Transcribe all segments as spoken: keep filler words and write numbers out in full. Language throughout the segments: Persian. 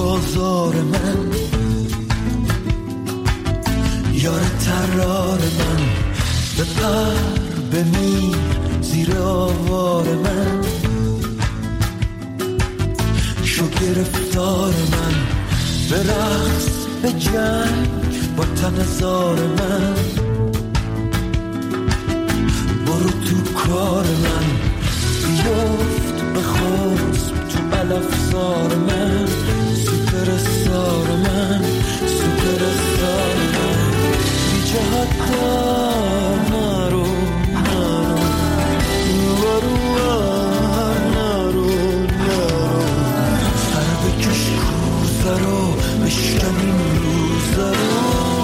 بازار من، یار ترار من، بپر بمیر زیر آوار من، شو گرفتار من، برقص به جنگ با تن زار من، برو تو کار من، بیفت بخوز تو علفزار من، سوپر استار من، سوپر استار من، بی جهت دار نرو نرو نرو نرو نرو، سر بکش کوزه رو بشکن این روزه رو،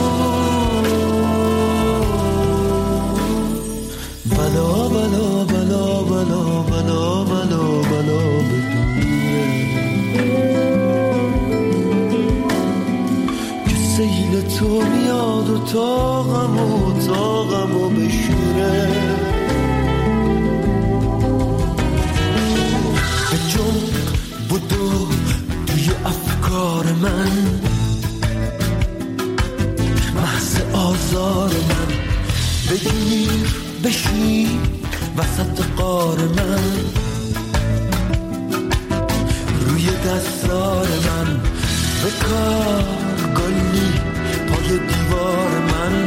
بلا بلا بلا بلا بلا بلا بلا بدونه که سیل تو میاد و تاقم و تاقم و بشوره، به جنب بدو توی افکار من، محض آزار من، بگیر بشین وسط قار من، روی دستار من، بکار گلی پای دیوار من،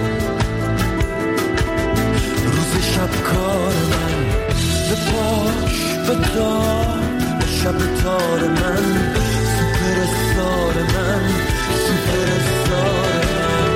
روز شب کار من، به پاش بدار به شب تار من، سوپر استار من، سوپر استار من.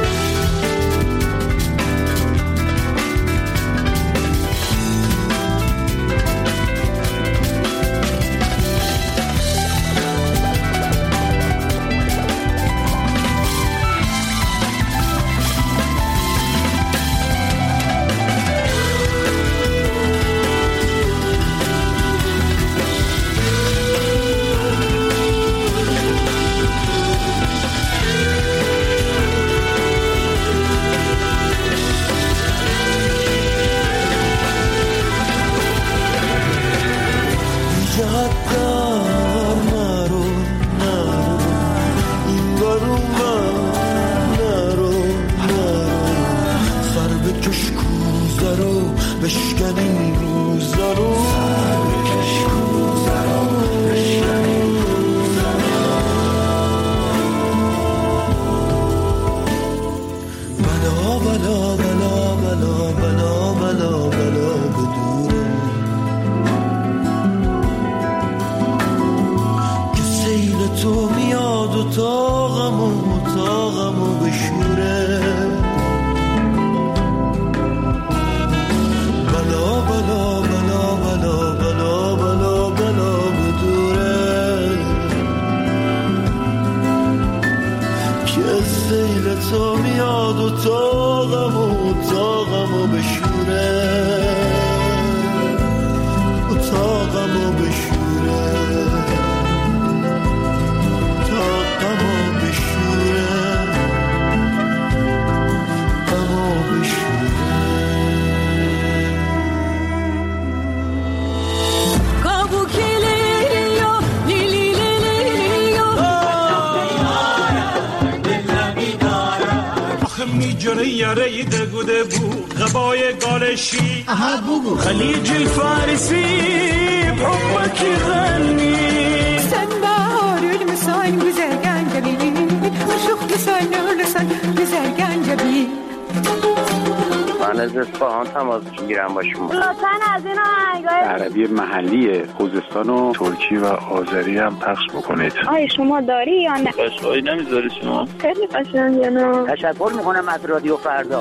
خليج الفارسي بحبك يغني sen bahar المسان güzel gencebi aşık güzel nurlusan güzel gencebi من از اصفهان تماس میگیرم با شما. لطفاً از این آهنگای عربی محلی خوزستان و ترکی و آذری هم پخش بکنید. آیا شما داری یا نه؟ قشقایی نمیذاری شما؟ خیلی قشنگه. تشکر میکنم از رادیو فردا.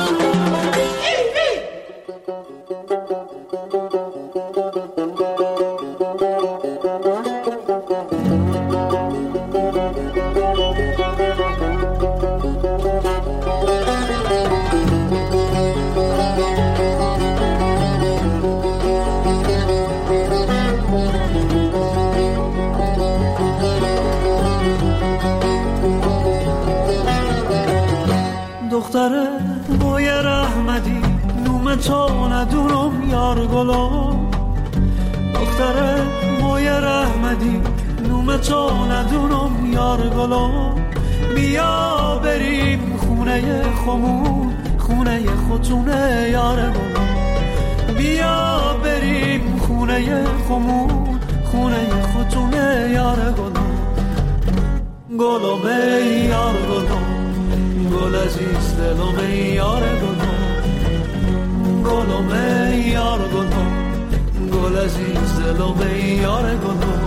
دختره بایر احمدی نوم تو ندونم یار گلم دختره بایر احمدی نوم تو ندونم یار یار گلو بیا بریم خونه خمون خونه خودتونه یار گلو بیا بریم خونه خمون خونه خودتونه یار گلو گلو می یار گلو گل عزیز دلو می یار گلو گلو می یار گلو گل عزیز دلو می یار گلو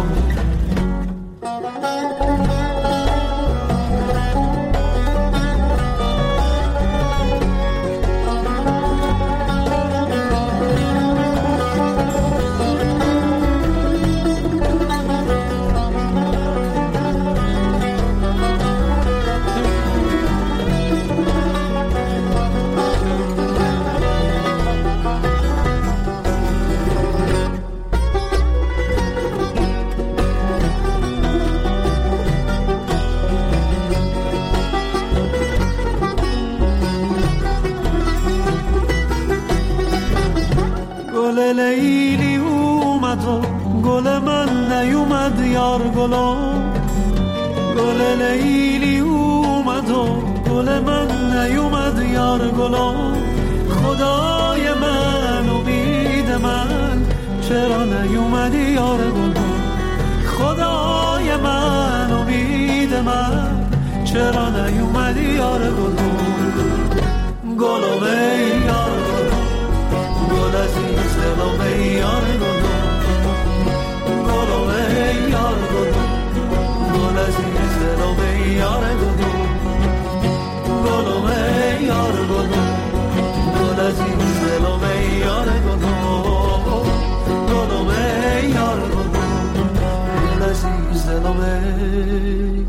لیلی اومد و گل من نیومد یار گلو گل لیلی اومد و گل من نیومد یار گلو خدای من امید من چرا نیومدی یار گلو خدای من امید من چرا نیومدی یار گلو گلو می یار گلو گل عزیز دلو می یار گلو گلو می یار گلو گل عزیز دلو می یار گلو گلو می یار گلو گل عزیز دلو می یار گلو گلو می یار گلو گل عزیز دلو می.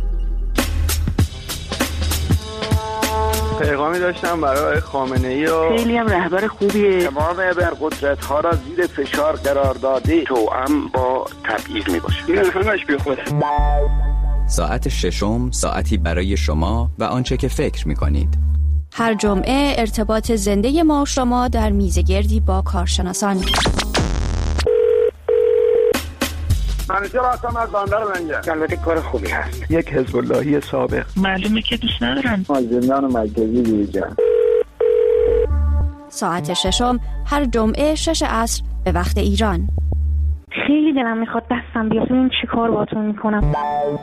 پیغامی داشتم برای خامنه‌ای و خیلی هم رهبر خوبیه. تمام ابرقدرت‌ها را زیر فشار قرار داده توأم با تبعیض میباشه. این همش بی خوده. ساعت ششم ساعتی برای شما و آنچه که فکر می‌کنید. هر جمعه ارتباط زنده ما و شما در میزگردی با کارشناسان. منیجر هستم از بندر منجر. البته کار خوبی هست. یک حزب اللهی سابق. معلومه که دوست ندارم. از زندان مرکزی بیرون. ساعت ششم هر جمعه شش عصر به وقت ایران. خیلی دلم میخواد دستم بیاد ببینم چی کار باهاتون میکنم.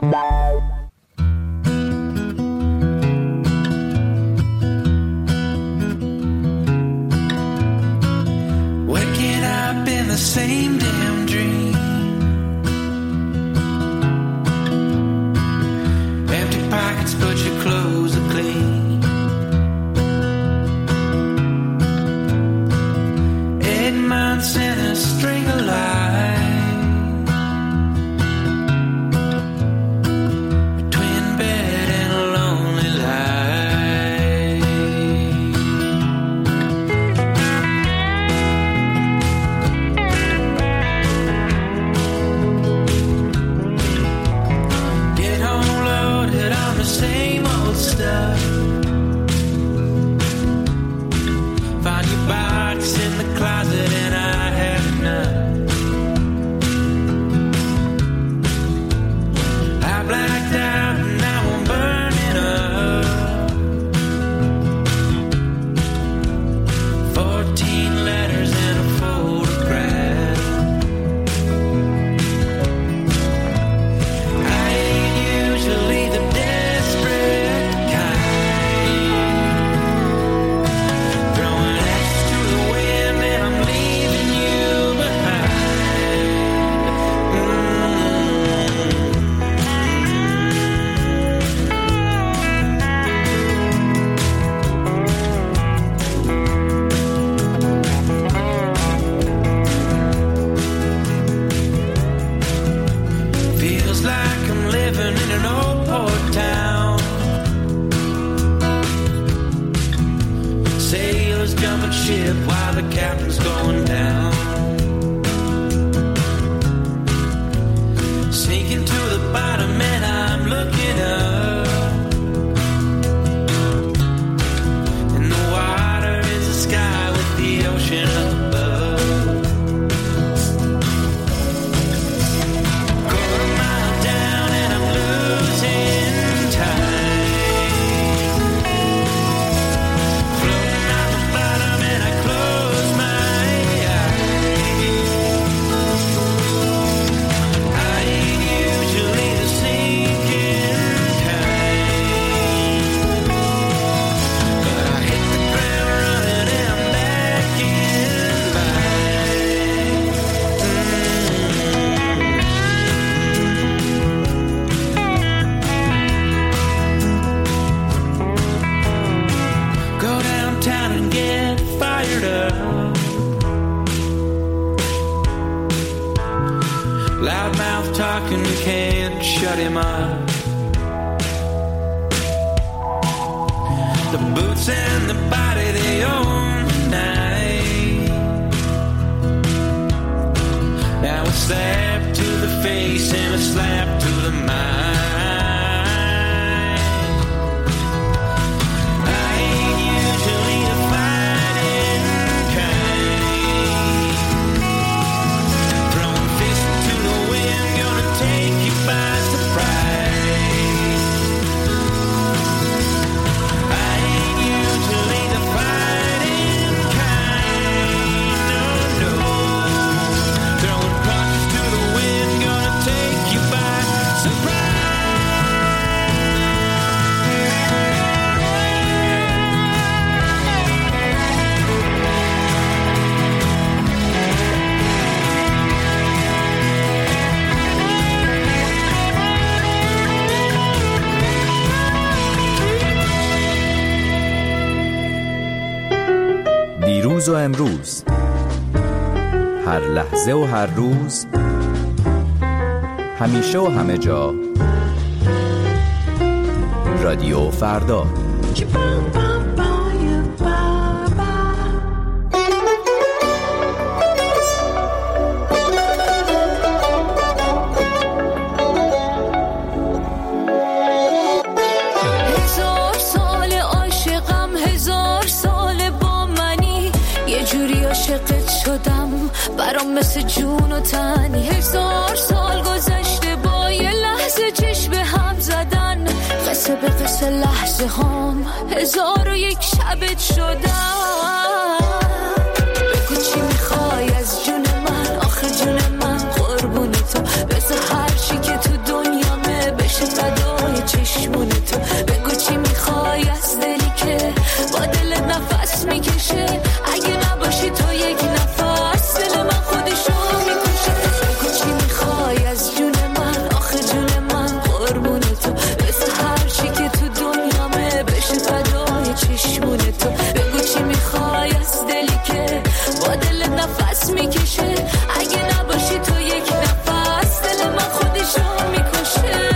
Waking up in the same damn dream. Empty pockets but your clothes are clean. Eight months in a string of lies. A twin bed and a lonely life. Get home loaded on the same old stuff. Find your box in the closet and I had enough. I blacked out and now I'm burning up. Fourteen letters and a photograph. I ain't usually the desperate kind. Throwing X to the wind and I'm leaving you behind. Feels like I'm living in an old port town. Sailors jumping ship while the captain's going down. Sinking to the bottom and I'm looking up. And the water is the sky with the ocean above. Quarter mile down and I'm losing lock and you can't shut him up. The boots and the body they own tonight. Now a slap to the face and a slap to the mind. I ain't usually the fighting kind. Throwing fists to the wind, gonna take you by surprise. دیروز و امروز، هر لحظه و هر روز، همیشه و همه جا، رادیو فردا. برام مثل جون و تنی. هزار سال گذشته با یه لحظه چشم به هم زدن، قصه به قصه لحظه هم هزار و یک شبت شدن. بگو چی میخوای از جون من، آخه جون من قربون تو. بذار هر چی که تو دنیامه بشه فدای چشمون تو. بگو چی میخوای از دلی که با دل نفس میکشه، اگه نباشی تو یک نفس دل من خودشو میکشه. بگو چی میخوای از جون من، آخه جون من قربون تو. بذار هر چی که تو دنیامه بشه فدای چشمون تو. بگو چی میخوای از دلی که با دل نفس میکشه، اگه نباشی تو یک نفس دل من خودشو میکشه.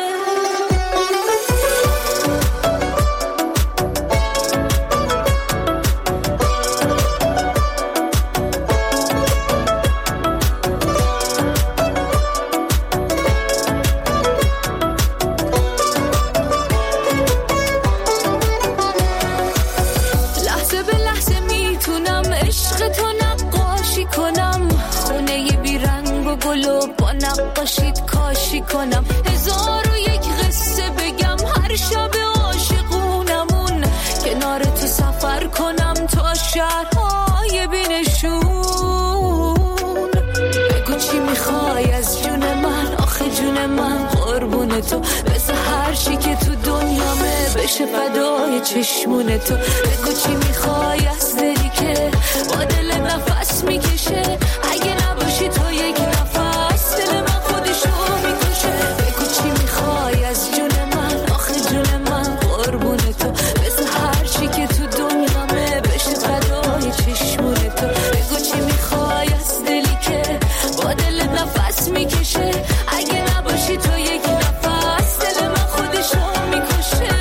کنم هزار و یک قصه بگم، هر شب عاشقونمون کنار تو سفر کنم تا شهرهای بینشون. بگو چی میخوای از جون من، آخه جون من قربون تو. بذار هر چی که تو دنیامه بشه فدای چشمون تو. بگو چی میخوای از دلی که با دل نفس میکشه، اگه نباشی تو یک نفس دل من خودشو میکشه. بگو چی میخوای از جون من، آخه جون من قربون تو. بذار هر چی که تو دنیامه بشه فدای چشمون تو. بگو چی میخوای از دلی که با دل نفس میکشه، اگه نباشی تو یک نفس دل من خودشو میکشه.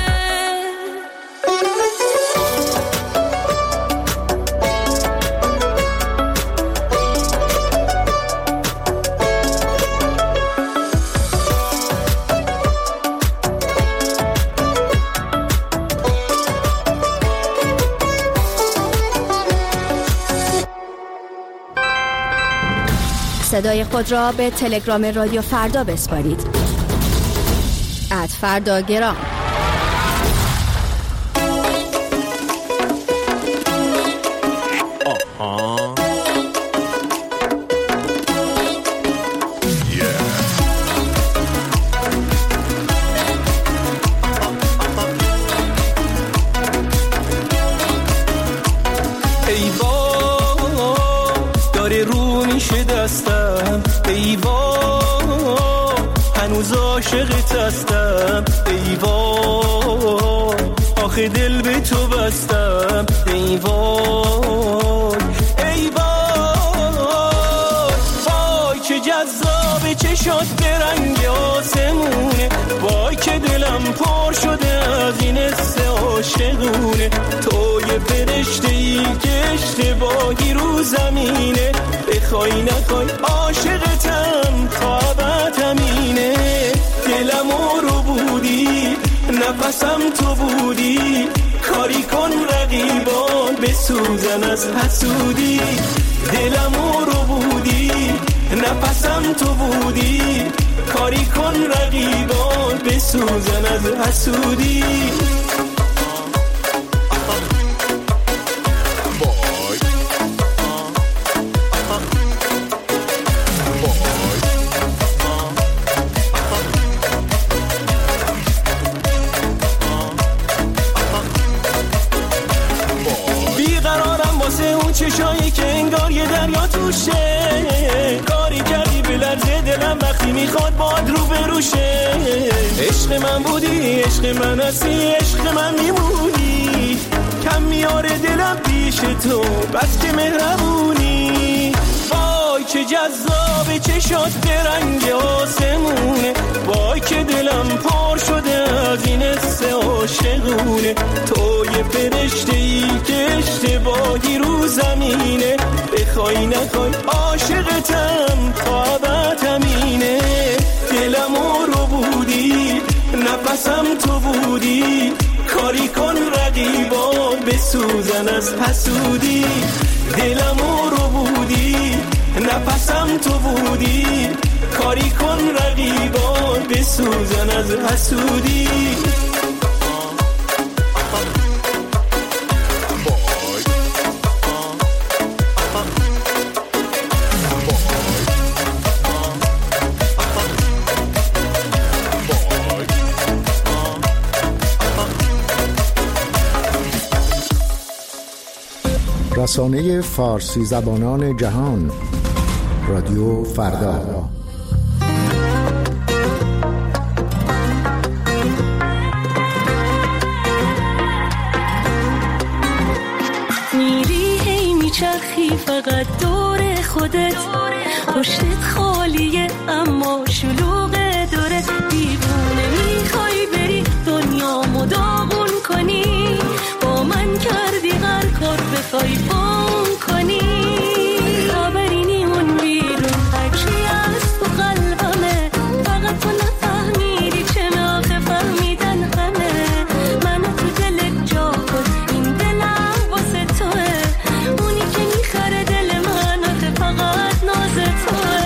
صدای خود را به تلگرام رادیو فردا بسپارید. ات فرداگرام. آها ای وای داره رو میشه دستم، ای وای هنوز عاشقت هستم، ای وای آخه دل به تو بستم، ای وای ای وای وای چه جذاب چه چشات برنگ آسمونه، وای که دلم پر شده از این حس عاشقونه. تو یه فرشته‌ای که اشتباهی رو زمینه، بخوای نخوای عاشقتم تا ابد همینه. دلمو رو بودی، نفسم تو بودی، کاری کن رقیبان بسوزن از حسودی. دلمو رو بودی، نفسم تو بودی، کاری کن رقیبان بسوزن از حسودی. چشایی که انگار یه دریا توشه، کاری کردی بلرزه دلم وقتی میخواد باد رو بروشه. عشق من بودی، عشق من هستی، عشق من میمونی، کم میاره دلم پیش تو بس که مهربونی. وای که جذاب چشات برنگ آسمونه، وای که دلم پر شده از این حس عاشقونه. تو یه فرشته‌ای که اشتباهی رو زمینه، بخوای نخوای عاشقتم تا ابد همینه. دلمو رو بودی، نفسم تو بودی، کاری کن رقیبان بسوزن از حسودی. دلمو رو بودی، نفسم تو بودی، کاری کن رقیبان بسوزن از حسودی. رسانه فارسی زبانان جهان، رادیو فردا. میری هی میچرخی فقط دور خودت، پشتت خالیه اما شلوغه دورت. دیوونه میخوای بری دنیامو داغون کنی، با من کردی هر کار بخوای فون کنی. خبری نی اون بیرون هرچی از تو قلبمه، فقط تو نفهمیدی چه ناخه فهمیدن همه. منو تو دلت جا کن، این دلم واسه توه، اونی که میخره دل من آخه فقط ناز توه.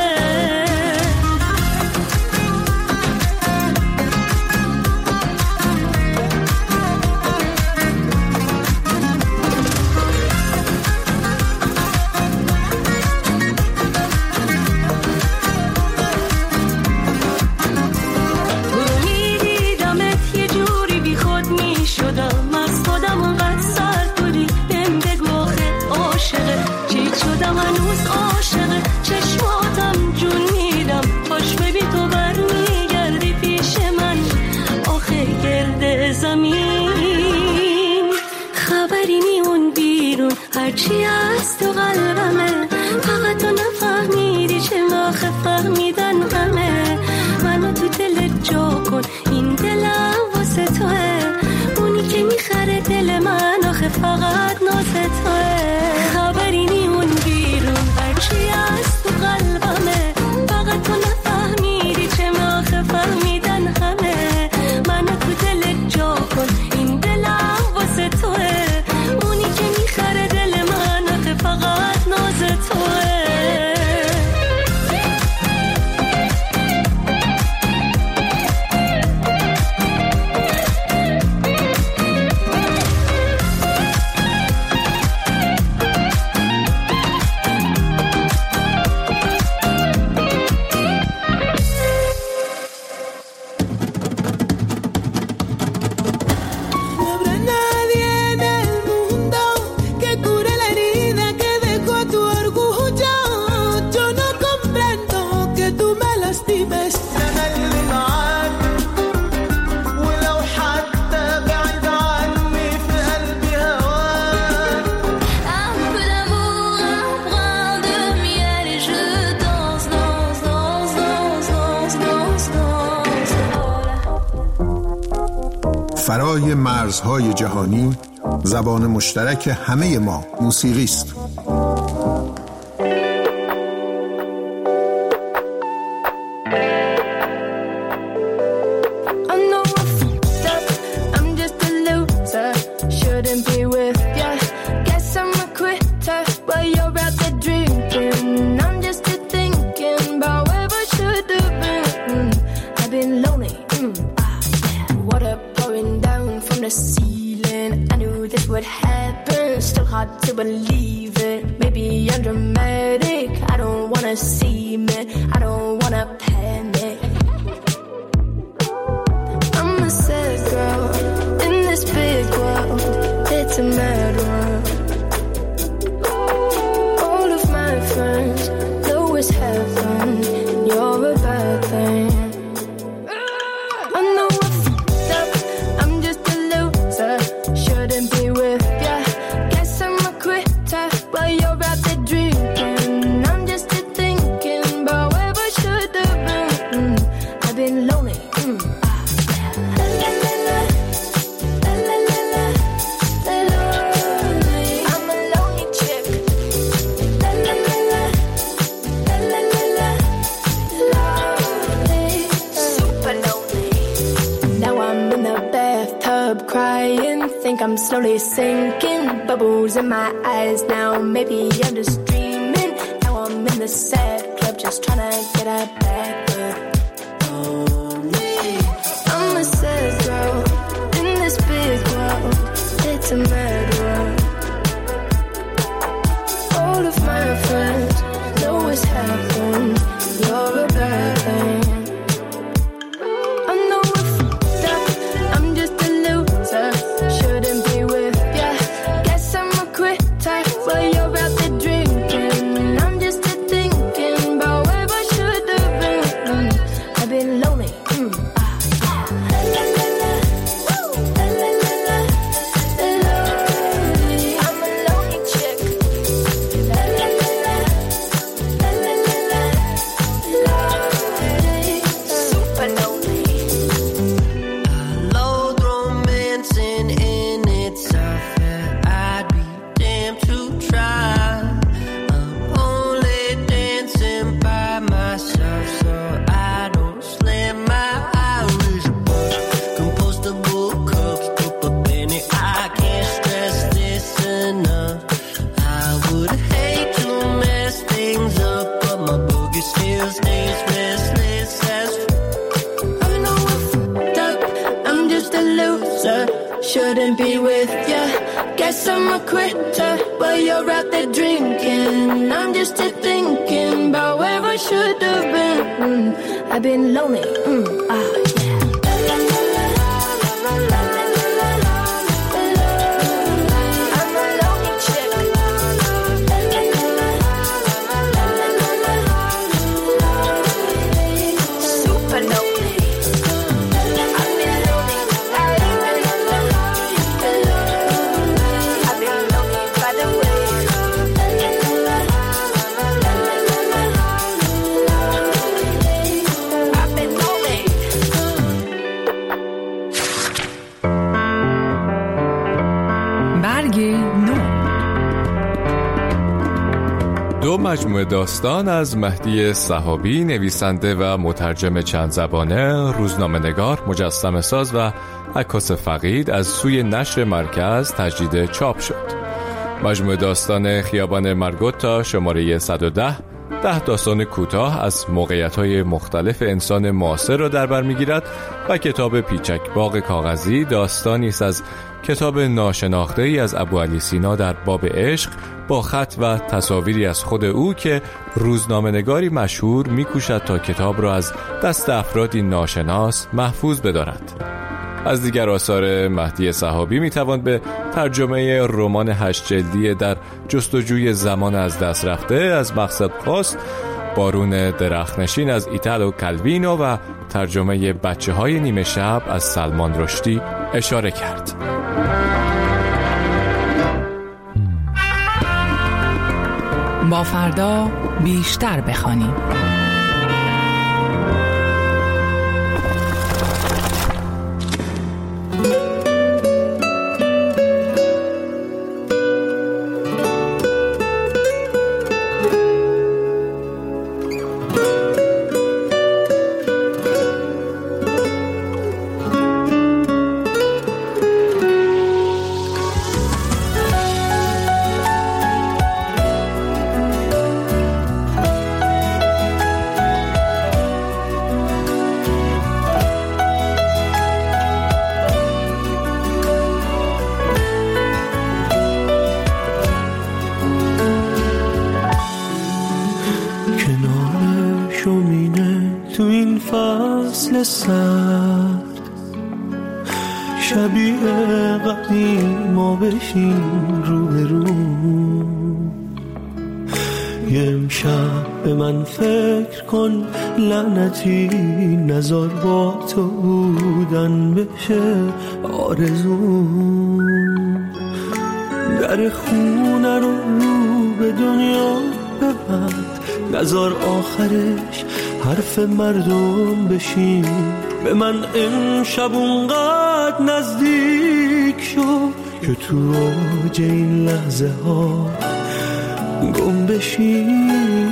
هرچی از تو قلبمه، فقط تو نفهمیدی چه ناخه فهمیدن همه. منو تو دلت جا کن، این دلم واسه توه، اونی که میخره دل من آخه فقط ناز توه. خبری نی اون بیرون هرچی از تو قلبمه، فقط تو نفهمیدی چه ناخه فهمیدن همه. منو تو دلت جا کن، این دلم واسه توه، اونی که میخره دل من آخه فقط ناز فرای مرزهای جهانی زبان مشترک همه ما موسیقی است. I'm slowly sinking, bubbles in my eyes now. Maybe I'm just dreaming. Now I'm in the sad club, just trying to get a back up. Lonely. I'm a sad girl in this big world. It's a mad world. All of my friends know it's happened. You're a bad thing. Shouldn't be with ya. Guess I'm a quitter, but you're out there drinking. I'm just a thinking about where I should have been. Mm, I've been lonely. Mm, ah, yeah. I'm a lonely chick. Super lonely. دو مجموعه داستان از مهدی صحابی، نویسنده و مترجم چند زبانه، روزنامه‌نگار، مجسمه ساز و عکاس فقید از سوی نشر مرکز تجدید چاپ شد. مجموعه داستان خیابان مارگوتا شماره صد و ده ده داستان کوتاه از موقعیت‌های مختلف انسان معاصر را در بر می‌گیرد و کتاب پیچک باغ کاغذی داستانی است از کتاب ناشناخته‌ای از ابوعلی سینا در باب عشق با خط و تصاویری از خود او که روزنامه‌نگاری مشهور می‌کوشد تا کتاب را از دست افرادی ناشناس محفوظ بدارد. از دیگر آثار مهدی صحابی میتوان به ترجمه رمان هشت جلدی در جستجوی زمان از دست رفته از مقصد خواست، بارون درختنشین از ایتالو کالوینو و ترجمه بچه های نیمه شب از سلمان رشدی اشاره کرد. با فردا بیشتر بخوانیم. دل سرد شبیه قدیم ما بشین رو به رو یه امشب به من فکر کن لعنتی نزار با تو بودن بشه آرزو در خونه رو به دنیا ببند نزار آخرش حرف مردم بشین به من امشب اونقدر نزدیک شد که تو اوج این لحظه ها گم بشین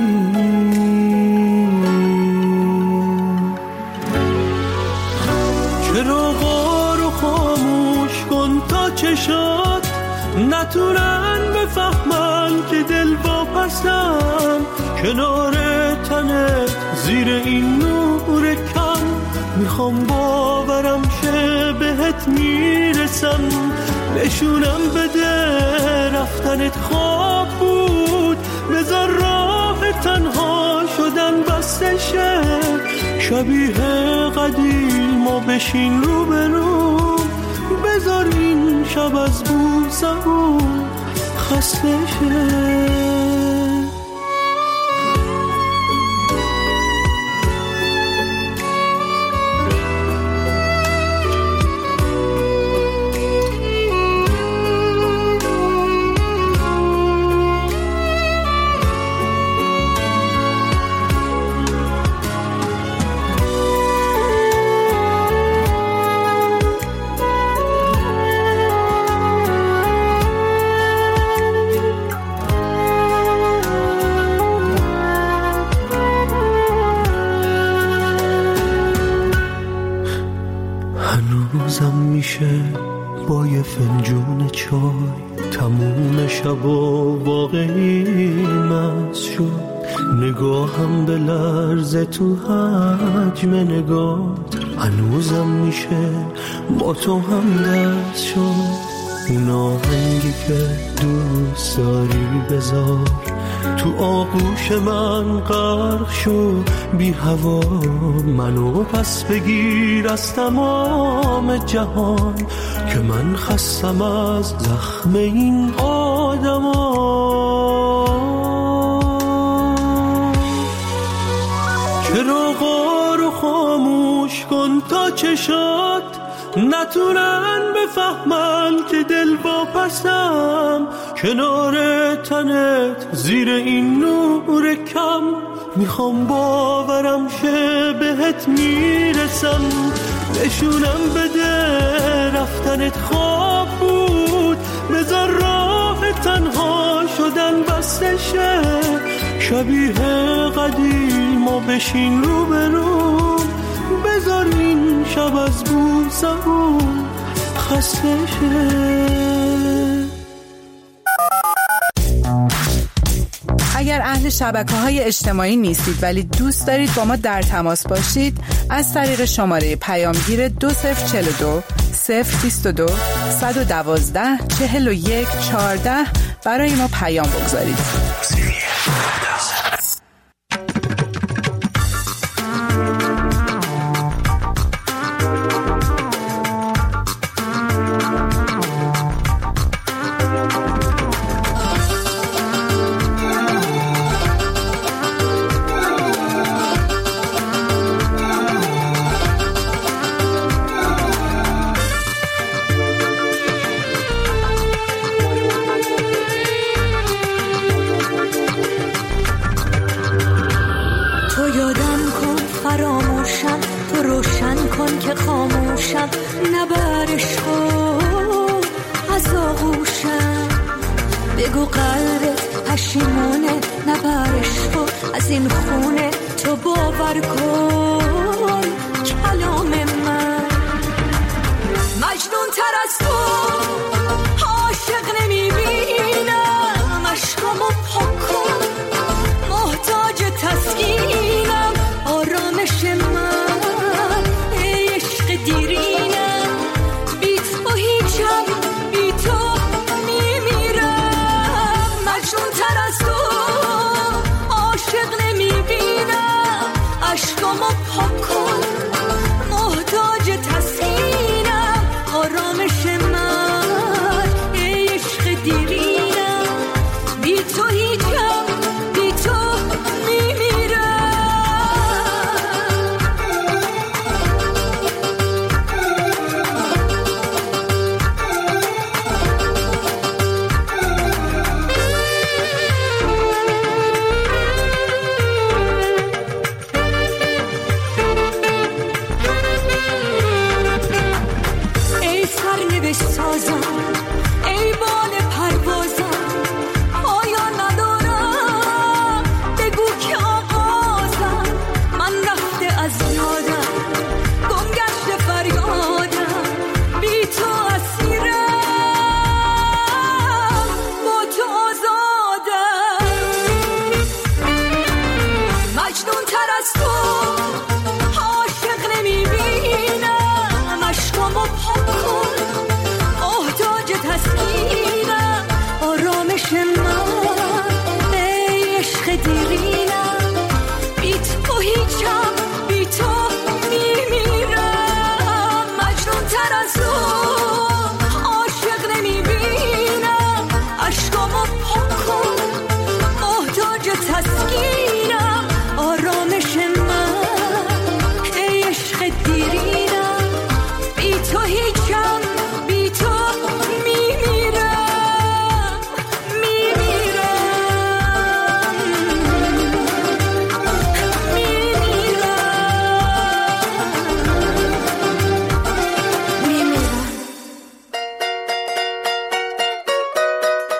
چرا غارو خاموش کن تا چشات نتونن بفهمن که دل واپسم کنار تنت زیر این نور کم میخوام باورم شه بهت میرسم نشونم بده رفتنت خواب بود بذار راه تنها شدن بسته شه شبیه قدیم و بشین رو به رو بذار این شب از بوسمون خسته شه با یه فنجون چای تموم شب و واقعی مست شد نگاهم به لرزه تو حجم نگات هنوزم میشه با تو هم دست شد اون آهنگی که دوست داری بذار تو آغوش من غرق شد بی هوا منو پس بگیر از تمام جهان که من خستم از زخم این آدما چرا غارو خاموش کن تا چشات نتونن بفهمن که دل واپسم کنار تنت زیر این نور کم میخوام باورم شه بهت میرسم نشونم بده رفتنت خواب بود بذار راه تنها شدن بسته شه شبیه قدیم و بشین رو به رو بذار این شب از بوسمون خسته شه اگر اهل شبکه‌های اجتماعی نیستید ولی دوست دارید با ما در تماس باشید از طریق شماره پیامگیر دو صفر چهل و دو صفر بیست و دو صد و دوازده چهل و یک چهارده برای ما پیام بگذارید. بگو قلبت پشیمونه نبرش تو از این خونه تو باور کن کلام من مجنون تر از تو عاشق نمیبینم عشقامو پاک کن محتاج تسکینم آرامش من عشق دیرینم بی تو هیچم بی تو میمیرم مجنون تر از تو عاشق نمیبینم عشقامو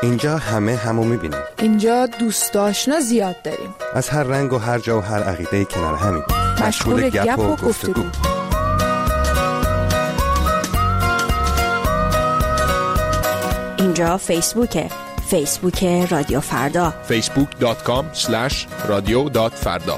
اینجا همه همو میبینیم. اینجا دوست آشنا زیاد داریم. از هر رنگ و هر جا و هر عقیده کنار همین. مشغول گپ و گفتگو. اینجا فیسبوکه. فیسبوک رادیو فردا. فیسبوک دات کام اسلش رادیو دات فردا.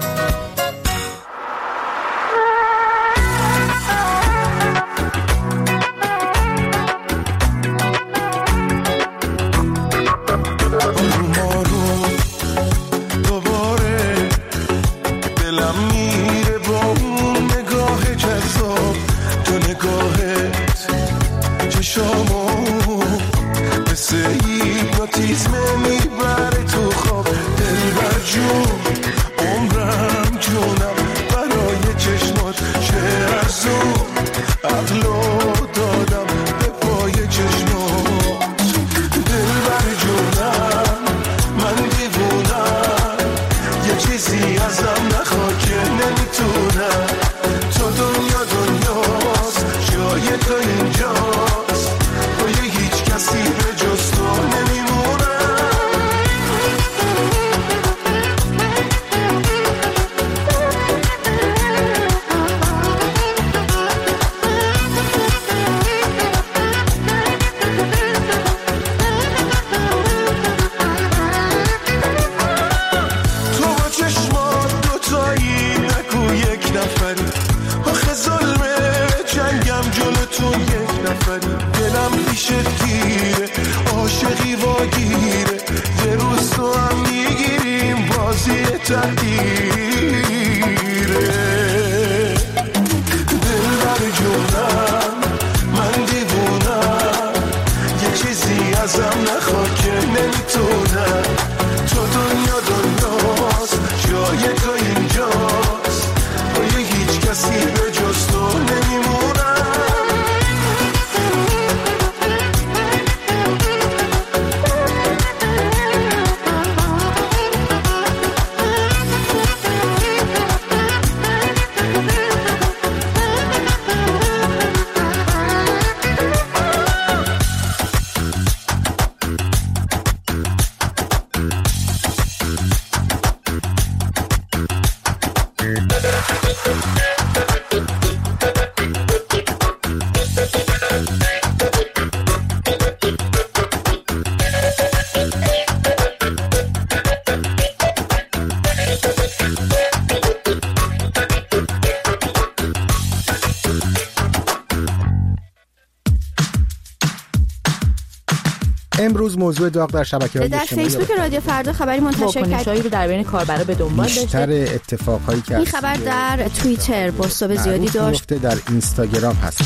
امروز موضوع داغ در شبکه‌های اجتماعی در فیسبوک رادیو فردا خبری منتشر کرد رو در بین کاربرا به دنبال داشته. بیشتر اتفاقایی که این خبر در توییتر بازتاب زیادی داشت. در اینستاگرام هست.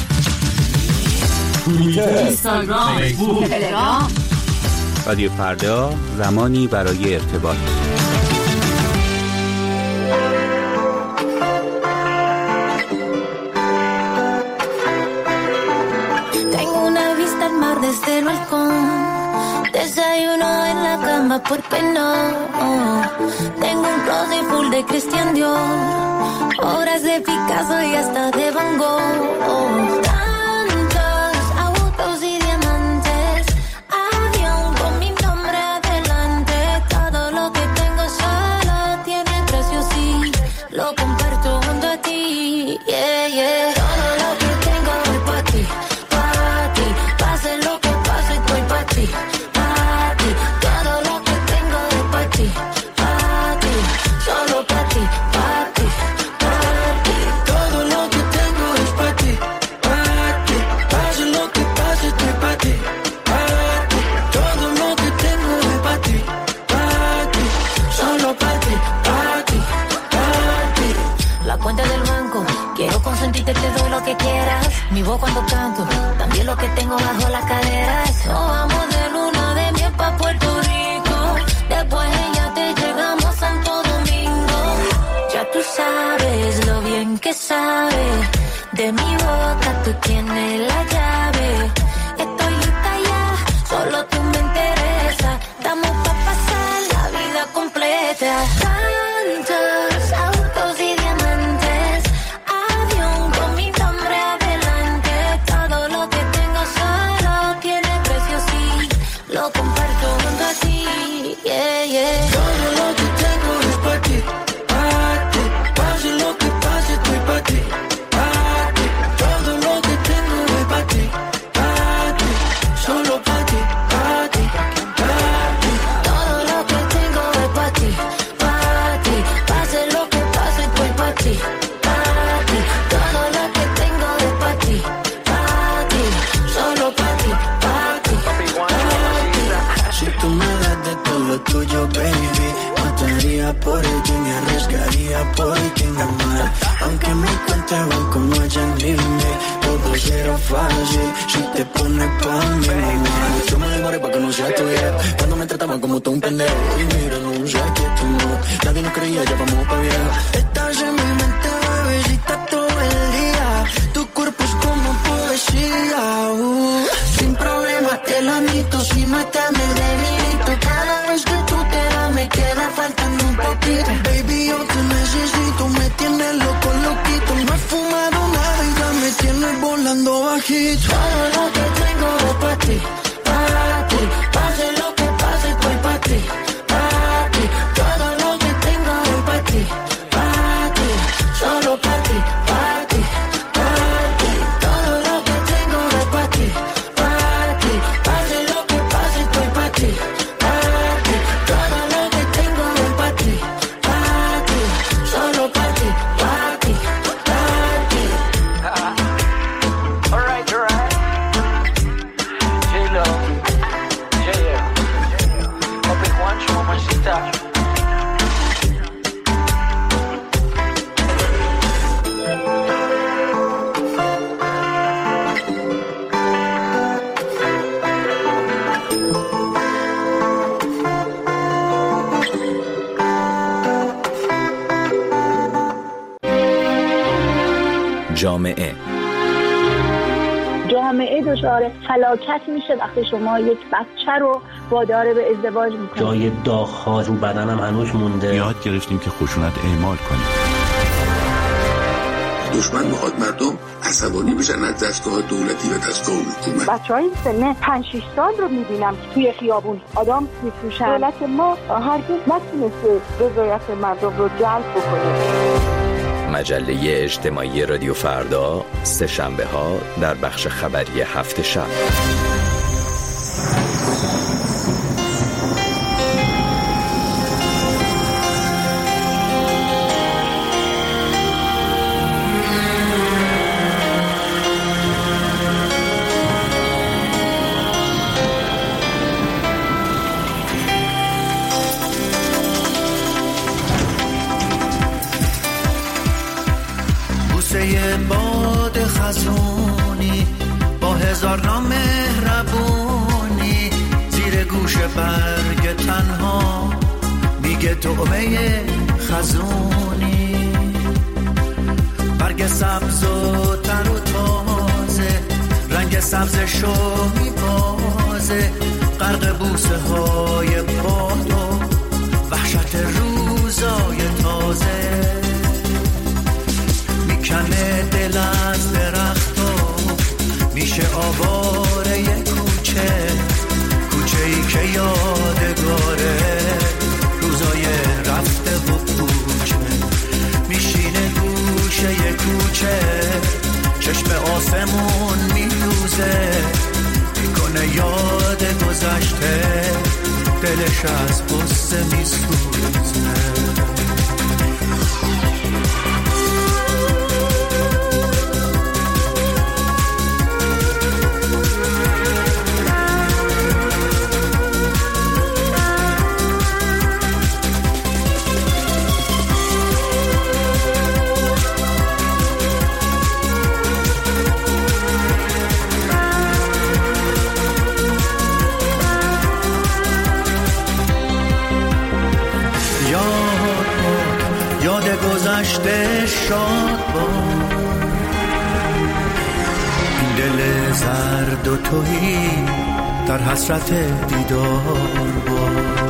اینستاگرام، فیسبوک، تلگرام. رادیو فردا، زمانی برای ارتباط. Desde el balcón, desayuno en la cama, ¿por qué no? Tengo un closet full de Christian Dior, obras de Picasso y hasta de Van Gogh. Tantos autos y diamantes, avión con mi nombre adelante. Todo lo que tengo solo tiene precio, sí, lo comparto junto a ti, yeah, yeah. Todo lo que tengo es para ti. Lo que pase estoy pa' ti, pa' ti. Todo lo que tengo es pa' ti, pa' ti. Solo pa' ti, pa' ti, pa' ti. Todo lo que tengo es pa' ti, pa' ti. Pase lo que pase estoy pa' ti, pa' ti. Todo lo que tengo es pa' ti, pa' ti. Solo pa' ti, pa' ti, pa' ti. La cuenta del banco, quiero consentirte, te doy lo que quieras. Mi voz cuando canto, también lo que tengo bajo las caderas. Nos vamos de luna de miel pa' Puerto Rico. Después ya te llegamos a Santo Domingo. Ya tú sabes lo bien que sabe. De mi boca tú tienes la llave. Estoy lista ya, solo tú me interesa. Estamos pa' pasar la vida completa. Tantos autos y diamantes, avión con mi nombre adelante. Todo lo que tengo solo tiene precio, sí, lo comparto te van como a Janine. Todo será fácil si te pones pa' mí. Yo me demoré pa' que no sea tuya. Cuando me trataban como tú un pendejo. Y mira, no sé qué tú no. Nadie nos creía, ya vamos pa' viejo. Estás en mi mente, bebecita, todo el día. Tu cuerpo es como poesía. Uh, sin problema te lo admito. Si no estás me debilito. Cada vez que tú te das me queda faltando un poquito. Baby, yo te necesito. Me tienes loco, loquito. No he fumado nada y ya me tienes volando bajito. Todo lo que tengo es pa' ti, pa' ti. Pase lo que pase, estoy pa' ti, pa' ti. Todo lo que tengo es pa' ti, pa' ti. Solo pa' ti, pa' ti, pa' ti. Todo lo que tengo es pa' ti, pa' ti. Pase lo que pase, estoy pa' ti, pa' ti. Todo lo que tengo es pa' ti, pa' ti. Solo pa' ti, pa' ti, pa' ti. Alright, alright. J-Lo, J-L, Open Juancho, mamacita. جامعه جامعه دچار فلاکت میشه وقتی شما یک بچه رو وادار به ازدواج میکنید. جای داغ‌ها رو بدنم هنوز مونده. یاد گرفتیم که خشونت اعمال کنیم. دشمن میخواد مردم عصبانی بشن از دستگاه دولتی و دستگاه حکومت. بچهای سن پنج شش سال رو میبینم توی خیابون آدم میفروشن. دولت ما هرگز نتونسته رضایت مردم رو جلب بکنه. مجله اجتماعی رادیو فردا سه شنبه ها در بخش خبری هفت شب. باد خزونی با هزار نام مهربونی زیر گوش برگ تنها میگه طعمه خزونی. برگ سبز و تر و تازه رنگ سبز شو میبازه غرق بوسه های باد و وحشت روزای تازه. کنه دل از درخت و میشه آواره یه کوچه کوچه ای که یادگاره روزای رفته و کوچه. میشینه گوشه یه کوچه چشم آسمون میدوزه میکنه یاد گذشته دلش از قصه میسوزه. گذشته شاد با این دل زرد و تویی در حسرت دیدار با.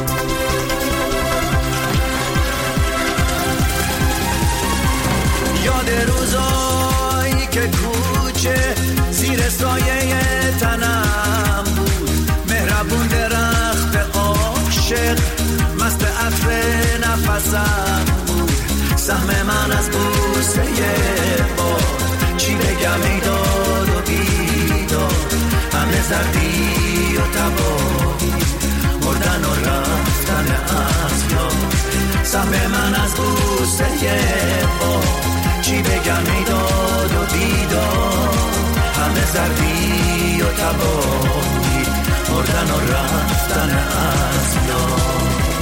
یاد روزایی که کوچه زیر سایه تنم بود مهربون درخت عاشق مست عطر نفسم بود. سهم من از بوسه باد چی بگم ای داد و بیداد همه زردی و تباهی مردن و رفتن از یاد. سهم من از بوسه باد چی بگم ای داد و بیداد همه زردی و تباهی مردن و رفتن از یاد.